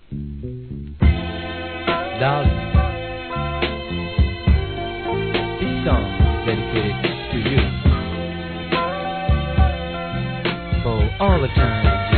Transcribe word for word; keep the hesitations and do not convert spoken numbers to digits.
Darling, this song is dedicated to you for all the times